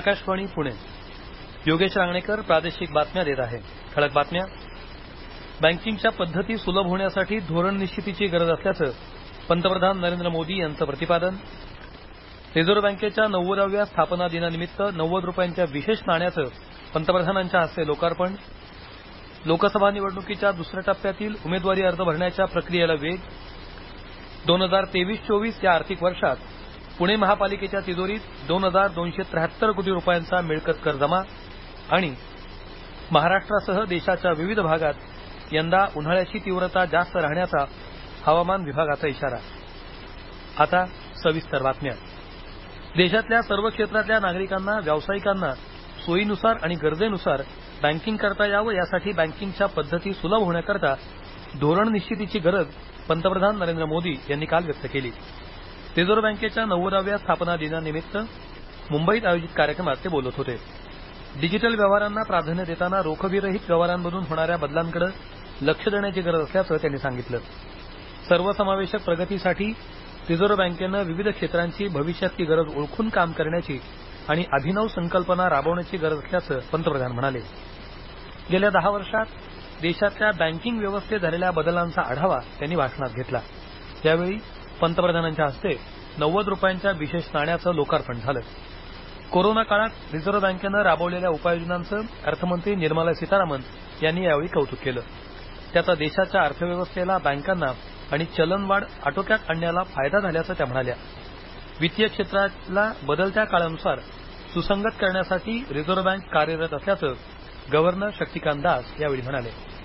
आकाशवाणी पुणे. योगेश रांगणेकर प्रादेशिक बातम्या देत आहे. ठळक बातम्या. बँकिंगच्या पद्धती सुलभ होण्यासाठी धोरण निश्चितीची गरज असल्याचं पंतप्रधान नरेंद्र मोदी यांचं प्रतिपादन. रिझर्व्ह बँकेच्या 90व्या स्थापना दिनानिमित्त 90 रुपयांच्या विशेष नाण्याचं पंतप्रधानांच्या हस्ते लोकार्पण. लोकसभा निवडणुकीच्या दुसऱ्या टप्प्यातील उमेदवारी अर्ज भरण्याच्या प्रक्रियेला वेग. 2023-24 या आर्थिक वर्षात पुणे महापालिकेच्या तिजोरीत 2,273 कोटी रुपयांचा मिळकत कर जमा. आणि महाराष्ट्रासह देशाच्या विविध भागात यंदा उन्हाळ्याची तीव्रता जास्त राहण्याचा हवामान विभागाचा इशारा. आता सविस्तर बातम्या. देशातल्या सर्व क्षेत्रातल्या नागरिकांना व्यावसायिकांना सोयीनुसार आणि गरजेनुसार बँकिंग करता यावं यासाठी बँकिंगच्या पद्धती सुलभ होण्याकरता धोरण निश्चितीची गरज पंतप्रधान नरेंद्र मोदी यांनी काल व्यक्त केली. रिझर्व्ह बँकेच्या 90व्या स्थापना दिनानिमित्त मुंबईत आयोजित कार्यक्रमात ते बोलत होते. डिजिटल व्यवहारांना प्राधान्य देताना रोखविरहित व्यवहारांमधून होणाऱ्या बदलांकडे लक्ष देण्याची गरज असल्याचं त्यांनी सांगितलं. सर्वसमावेशक प्रगतीसाठी रिझर्व्ह बँकेनं विविध क्षेत्रांची भविष्यातली गरज ओळखून काम करण्याची आणि अभिनव संकल्पना राबवण्याची गरज असल्याचं पंतप्रधान म्हणाले. गेल्या 10 वर्षात देशातल्या बँकिंग व्यवस्थेत झालेल्या बदलांचा आढावा त्यांनी भाषणात घेतला. यावेळी पंतप्रधानांच्या हस्ते 90 रुपयांच्या विशेष नाण्याचं लोकार्पण झालं. कोरोना काळात रिझर्व्ह बँकेनं राबवलेल्या उपाययोजनांचं अर्थमंत्री निर्मला सीतारामन यांनी यावेळी कौतुक केलं. त्याचा देशाच्या अर्थव्यवस्थेला, बँकांना आणि चलनवाढ आटोक्यात आणण्याला फायदा झाल्याचं त्या म्हणाल्या. वित्तीय क्षेत्राला बदलत्या काळानुसार सुसंगत करण्यासाठी रिझर्व्ह बँक कार्यरत असल्याचं गव्हर्नर शक्तिकांत दास यावेळी म्हणाले.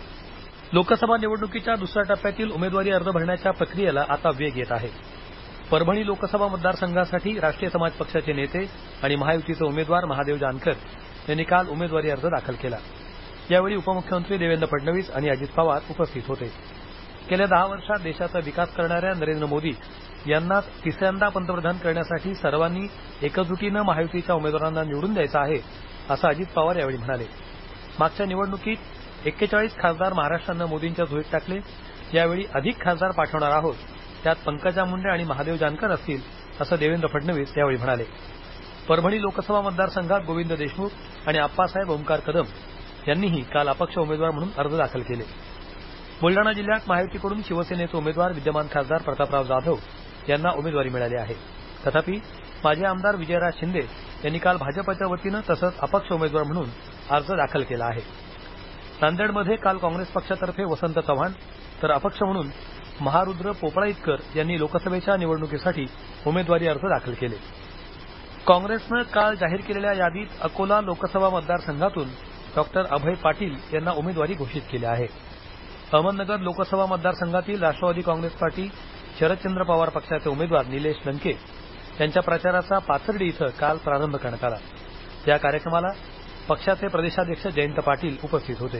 लोकसभा निवडणुकीच्या दुसऱ्या टप्प्यातील उमेदवारी अर्ज भरण्याच्या प्रक्रियेला आता वेग येत आहे. परभणी लोकसभा मतदारसंघासाठी राष्ट्रीय समाज पक्षाचे नेते आणि महायुतीचे उमेदवार महादेव जानकर यांनी काल उमेदवारी अर्ज दाखल केला. यावेळी उपमुख्यमंत्री देवेंद्र फडणवीस आणि अजित पवार उपस्थित होते. गेल्या 10 वर्षात देशाचा विकास करणाऱ्या नरेंद्र मोदी यांनाच तिसऱ्यांदा पंतप्रधान करण्यासाठी सर्वांनी एकजुटीनं महायुतीच्या उमेदवारांना निवडून द्यायचं आहे असं अजित पवार यावेळी म्हणाले. मागच्या निवडणुकीत 41 खासदार महाराष्ट्रानं मोदींच्या झोळीत टाकले. यावेळी अधिक खासदार पाठवणार आहोत, त्यात पंकजा मुंडे आणि महादेव जानकर असतील असं देवेंद्र फडणवीस यावेळी म्हणाले. परभणी लोकसभा मतदारसंघात गोविंद देशमुख आणि आप्पासाहेब ओमकार कदम यांनीही काल अपक्ष उमेदवार म्हणून अर्ज दाखल केले. बुलडाणा जिल्ह्यात महायुतीकडून शिवसेनेचे उमेदवार विद्यमान खासदार प्रतापराव जाधव यांना उमेदवारी मिळाली आहे. तथापि माजी आमदार विजयराज शिंदे यांनी काल भाजपच्या वतीनं तसंच अपक्ष उमेदवार म्हणून अर्ज दाखल केला आहे. नांदेडमध्ये काल काँग्रेस पक्षातर्फे वसंत चव्हाण तर अपक्ष म्हणून महारुद्र पोपळाईतकर यांनी लोकसभेच्या निवडणुकीसाठी उमेदवारी अर्ज दाखल केले. काँग्रेसनं काल जाहीर केलेल्या यादीत अकोला लोकसभा मतदारसंघातून डॉ. अभय पाटील यांना उमेदवारी घोषित केली आहे. अहमदनगर लोकसभा मतदारसंघातील राष्ट्रवादी काँग्रेस पार्टी शरदचंद्र पवार पक्षाचे उमेदवार निलेश लंके यांच्या प्रचाराचा पाथर्डी इथं काल प्रारंभ करण्यात आला. या कार्यक्रमाला पक्षाचे प्रदेशाध्यक्ष जयंत पाटील उपस्थित होते.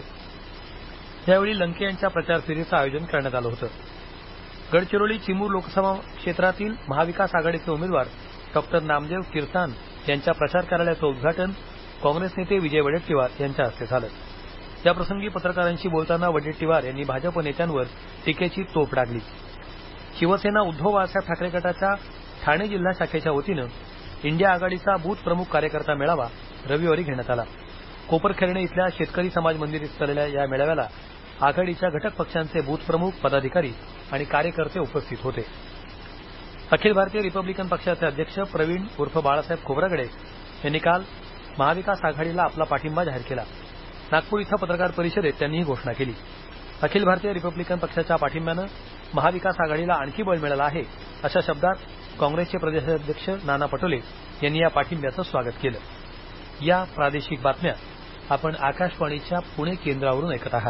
यावेळी लंके यांच्या प्रचार फेरीचं आयोजन करण्यात आलं होतं. गडचिरोली चिमूर लोकसभा क्षेत्रातील महाविकास आघाडीचे उमेदवार डॉ. नामदेव किर्तान यांच्या प्रचार कार्यालयाचं उद्घाटन काँग्रेस नेते विजय वडेट्टीवार यांच्या हस्ते झालं. याप्रसंगी पत्रकारांशी बोलताना वडेट्टीवार यांनी भाजप नेत्यांवर टीकेची तोफ डागली. शिवसेना उद्धव बाळासाहेब ठाकरे गटाच्या ठाणे जिल्हा शाखेच्या वतीनं इंडिया आघाडीचा बूथ प्रमुख कार्यकर्ता मेळावा रविवारी घेण्यात आला. कोपरखैरणे इथल्या शेतकरी समाज मंदिरात झालेल्या या मेळाव्याला आघाडीच्या घटक पक्षांचे बूथ प्रमुख, पदाधिकारी आणि कार्यकर्ते उपस्थित होते. अखिल भारतीय रिपब्लिकन पक्षाचे अध्यक्ष प्रवीण उर्फ बाळासाहेब खोब्रागडे यांनी काल महाविकास आघाडीला आपला पाठिंबा जाहीर केला. नागपूर इथं पत्रकार परिषदेत त्यांनी ही घोषणा केली. अखिल भारतीय रिपब्लिकन पक्षाच्या पाठिंब्यानं महाविकास आघाडीला आणखी बळ मिळालं आहे अशा शब्दात काँग्रेसचे प्रदेशाध्यक्ष नाना पटोले यांनी या पाठिंब्याचं स्वागत केलं. या प्रादेशिक बातम्या आपण आकाशवाणीच्या पुणे केंद्रावरून ऐकत आहात.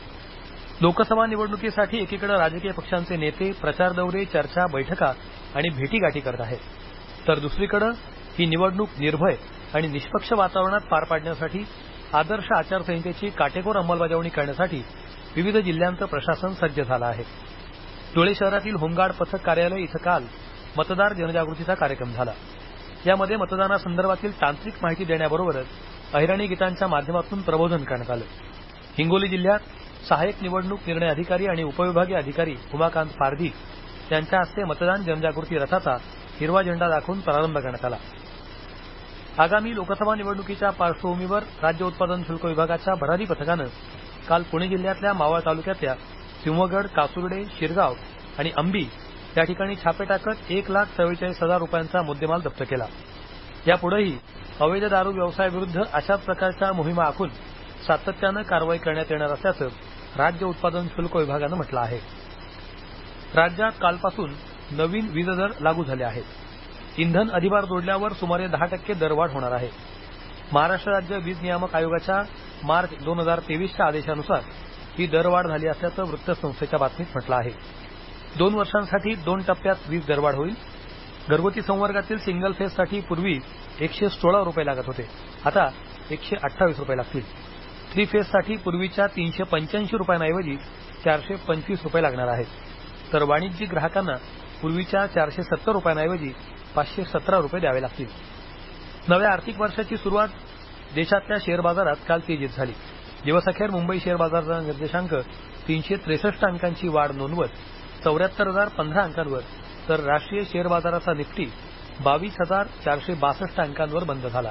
लोकसभा निवडणुकीसाठी एकीकडे राजकीय पक्षांचे नेते प्रचार दौरे, चर्चा, बैठका आणि भेटीगाठी करत आहेत, तर दुसरीकडे ही निवडणूक निर्भय आणि निष्पक्ष वातावरणात पार पाडण्यासाठी आदर्श आचारसंहितेची काटेकोर अंमलबजावणी करण्यासाठी विविध जिल्ह्यांचं प्रशासन सज्ज झालं आहे. धुळे शहरातील होमगार्ड पथक कार्यालय इथं काल मतदार जनजागृतीचा कार्यक्रम झाला. यामध्ये मतदानासंदर्भातील तांत्रिक माहिती देण्याबरोबरच अहिराणी गीतांच्या माध्यमातून प्रबोधन करण्यात आलं. हिंगोली जिल्ह्यात सहाय्यक निवडणूक निर्णय अधिकारी आणि उपविभागीय अधिकारी उमाकांत पारधी यांच्या हस्ते मतदान जनजागृती रथाचा हिरवा झेंडा दाखवून प्रारंभ करण्यात आला. आगामी लोकसभा निवडणुकीच्या पार्श्वभूमीवर राज्य उत्पादन शुल्क विभागाच्या भरारी पथकानं काल पुणे जिल्ह्यातल्या मावळ तालुक्यातल्या सिंहगड, कासुर्डे, शिरगाव आणि अंबी या ठिकाणी छापे टाकत 1,44,000 रुपयांचा मुद्देमाल जप्त केला. यापुढेही अवैध दारू व्यवसायाविरुद्ध अशाच प्रकारच्या मोहिमा आखून सातत्यानं कारवाई करण्यात येणार असल्याचं राज्य उत्पादन शुल्क विभागानं म्हटलं आहे. राज्यात कालपासून नवीन वीज दर लागू झाले आहेत. इंधन अधिभार जोडल्यावर सुमारे 10% दरवाढ होणार आहे. महाराष्ट्र राज्य वीज नियामक आयोगाच्या मार्च 2023च्या आदेशानुसार ही दरवाढ झाली असल्याचं वृत्तसंस्थेच्या बातमीत म्हटलं आहे. 2 वर्षांसाठी 2 टप्प्यात वीज दरवाढ होईल. घरगुती संवर्गातील सिंगल फेजसाठी पूर्वी 116 रुपये लागत होते, आता 128 रुपये लागतील. 3 फेजसाठी पूर्वीच्या 385 रुपयांऐवजी 425 रुपये लागणार आहेत. तर वाणिज्यिक ग्राहकांना पूर्वीच्या 470 रुपयांऐवजी 517 रुपये द्यावे लागतील. नव्या आर्थिक वर्षाची सुरुवात देशातल्या शेअर बाजारात काल तेजीत झाली. दिवसअखेर मुंबई शेअर बाजाराचा निर्देशांक 363 अंकांची वाढ नोंदवत 74,015 अंकांवर, तर राष्ट्रीय शेअर बाजाराचा निफ्टी 22,462 अंकांवर बंद झाला.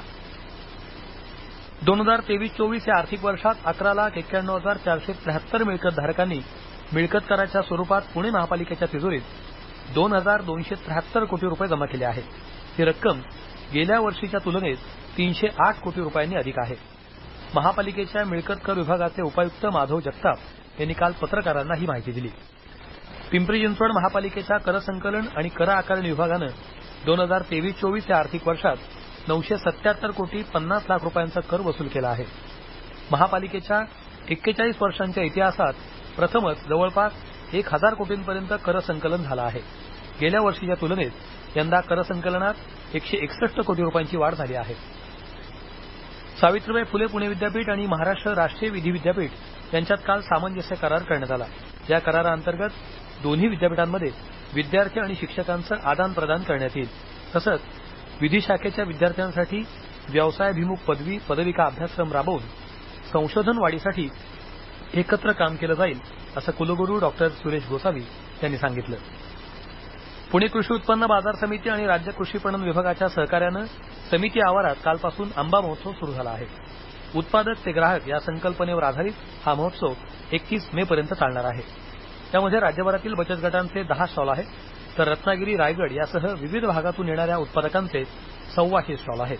2023-24 या आर्थिक वर्षात 11,91,473 मिळकतधारकांनी मिळकत कराच्या स्वरूपात पुणे महापालिकेच्या तिजोरीत 2,273 कोटी रुपये जमा केले आहेत. ही रक्कम गेल्या वर्षीच्या तुलनेत 308 कोटी रुपयांनी अधिक आहे. महापालिकेच्या मिळकत कर विभागाचे उपायुक्त माधव जगताप यांनी काल पत्रकारांना ही माहिती दिली. पिंपरी चिंचवड महापालिकेच्या कर संकलन आणि कर आकारणी विभागानं 2023-24 या आर्थिक वर्षात 977 कोटी 50 लाख रुपयांचा कर वसूल केला आहे. महापालिकेच्या 41 वर्षांच्या इतिहासात प्रथमच जवळपास 1,000 कोटींपर्यंत कर संकलन झालं आहे. गेल्या वर्षीच्या तुलनेत यंदा कर संकलनात 161 कोटी रुपयांची वाढ झाली आहे. सावित्रीबाई फुले पुणे विद्यापीठ आणि महाराष्ट्र राष्ट्रीय विधी विद्यापीठ यांच्यात काल सामंजस्य करार करण्यात आला. या कराराअंतर्गत दोन्ही विद्यापीठांमध्ये विद्यार्थी आणि शिक्षकांचं आदान प्रदान करण्यात येईल. तसंच विधी शाखेच्या विद्यार्थ्यांसाठी व्यवसायाभिमुख पदवी पदविका अभ्यासक्रम राबवून संशोधन वाढीसाठी एकत्र काम केलं जाईल असं कुलगुरू डॉक्टर सुरेश गोसावी यांनी सांगितलं. पुणे कृषी उत्पन्न बाजार समिती आणि राज्य कृषी पणन विभागाच्या सहकार्यानं समिती आवारात कालपासून आंबा महोत्सव सुरू झाला आहे. उत्पादक ते ग्राहक या संकल्पनेवर आधारित हा महोत्सव 31 मे पर्यंत चालणार आहे. त्यामध्ये राज्यभरातील बचत गटांचे 10 स्टॉल आहेत, तर रत्नागिरी, रायगड यासह विविध भागातून येणाऱ्या उत्पादकांचे 125 स्टॉल आहेत.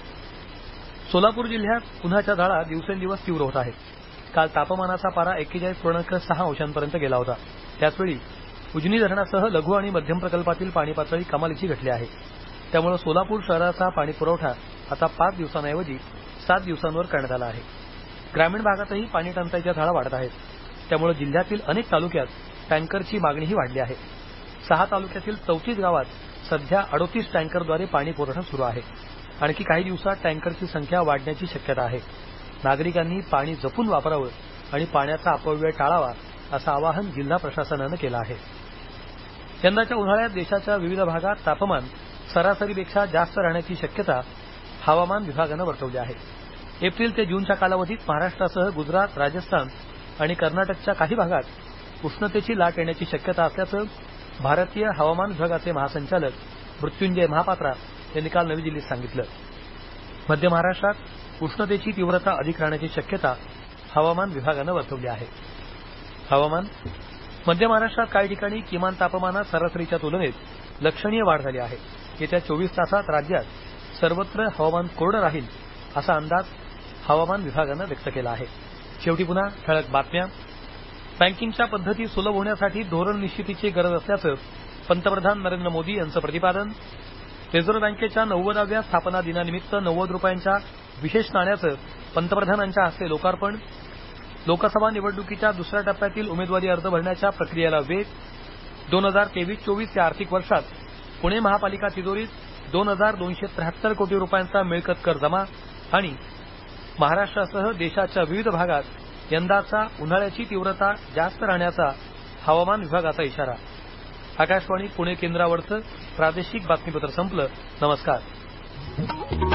सोलापूर जिल्ह्यात उन्हाच्या झळा दिवसेंदिवस तीव्र होत आहेत. काल तापमानाचा पारा 41.6 अंशांपर्यंत गेला होता. त्याचवेळी उजनी धरणासह लघु आणि मध्यम प्रकल्पातील पाणी पातळी कमालीची घटली आहे. त्यामुळे सोलापूर शहराचा पाणी पुरवठा आता 5 दिवसांऐवजी 7 दिवसांवर करण्यात आला आहे. ग्रामीण भागातही पाणी टंचाईच्या झळा वाढत आहेत. त्यामुळे जिल्ह्यातील अनेक तालुक्यात टँकरची मागणीही वाढली आहे. 6 तालुक्यातील 34 गावात सध्या 38 टँकरद्वारे पाणी पुरवठा सुरू आहे. आणखी काही दिवसात टँकरची संख्या वाढण्याची शक्यता आहे. नागरिकांनी पाणी जपून वापरावं आणि पाण्याचा अपव्यय टाळावा असं आवाहन जिल्हा प्रशासनानं केलं आहे. यंदाच्या उन्हाळ्यात देशाच्या विविध भागात तापमान सरासरीपेक्षा जास्त राहण्याची शक्यता हवामान विभागानं वर्तवली आहे. एप्रिल ते जूनच्या कालावधीत महाराष्ट्रासह गुजरात, राजस्थान आणि कर्नाटकच्या काही भागात उष्णतेची लाट येण्याची शक्यता असल्याचं भारतीय हवामान विभागाचे महासंचालक मृत्युंजय महापात्रा यांनी काल नवी दिल्लीत सांगितलं. मध्य महाराष्ट्रात उष्णतेची तीव्रता अधिक राहण्याची शक्यता हवामान विभागानं वर्तवली आहे. हवामान मध्य महाराष्ट्रात काही ठिकाणी किमान तापमानात सरासरीच्या तुलनेत लक्षणीय वाढ झाली आहे. येत्या 24 तासात राज्यात सर्वत्र हवामान कोरडं राहील असा अंदाज हवामान विभागानं व्यक्त केला आहे. शेवटी पुन्हा ठळक बातम्या. बँकिंगच्या पद्धती सुलभ होण्यासाठी धोरण निश्चितीची गरज असल्याचं पंतप्रधान नरेंद्र मोदी यांचं प्रतिपादन. रिझर्व्ह बँकेच्या 90व्या स्थापना दिनानिमित्त 90 रुपयांच्या विशेष नाण्याचं पंतप्रधानांच्या हस्ते लोकार्पण. लोकसभा निवडणुकीच्या दुसऱ्या टप्प्यातील उमेदवारी अर्ज भरण्याच्या प्रक्रियेला वेग. 2023-24 या आर्थिक वर्षात पुणे महापालिका तिजोरीत 2,273 कोटी रुपयांचा मिळकत कर जमा. आणि महाराष्ट्रासह देशाच्या विविध भागात यंदाचा उन्हाळ्याची तीव्रता जास्त राहण्याचा हवामान विभागाचा इशारा. आकाशवाणी पुणे केंद्रावरचं प्रादेशिक बातमीपत्र संपलं. नमस्कार.